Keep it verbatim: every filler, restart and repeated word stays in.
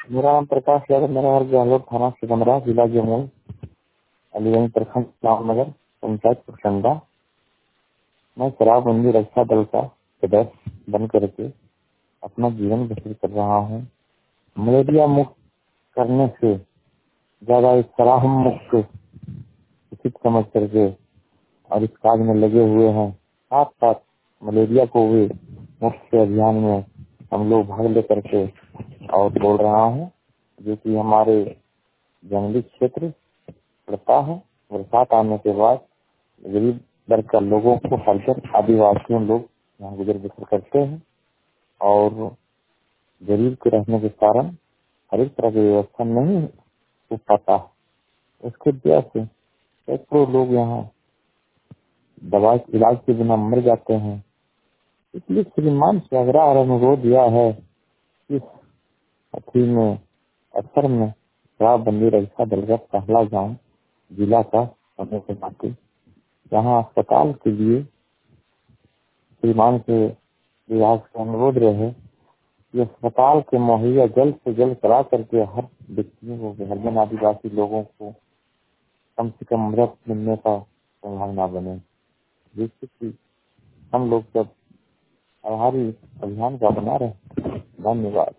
मेरा नाम प्रकाश यादव, मेरा घर गहलोत थाना सिकंदरा, जिला जमुई, अलीगंज प्रखंड, रामनगर, पंचायत प्रखंडा। मैं शराबबंदी रक्षा दल का सदस्य बन करके अपना जीवन व्यतीत कर रहा हूँ। मलेरिया मुक्त करने से ज्यादा इस शराब मुक्त उचित समझ करके और इस काज में लगे हुए हैं। साथ साथ मलेरिया को भी मुक्त के अभियान में हम लोग भाग लेकर के और बोल रहा हूँ, जो कि हमारे जंगली क्षेत्र पड़ता है। बरसात आने के बाद गरीब वर्ग का लोगों को खासकर आदिवासियों लोग यहाँ गुजर बसर करते हैं और गरीब के रहने के कारण हर एक तरह की व्यवस्था नहीं हो पाता। इसके वजह से सैकड़ों लोग यहाँ दवा इलाज के बिना मर जाते हैं। इसलिए श्रीमान से आग्रह और अनुरोध दिया है कि अथी में अक्सर में शराबबंदी रक्षा दल का पहला गाँव जिला का होने के नाते यहाँ अस्पताल के लिए श्रीमान से विभाग से अनुरोध रहे कि अस्पताल के मुहैया जल्द से जल्द करा करके हर व्यक्तियों को, हरिजन आदिवासी लोगों को कम से कम मदद मिलने का संभावना बने, जिससे कि हम लोग सब आभारी अभियान का बना रहे। धन्यवाद।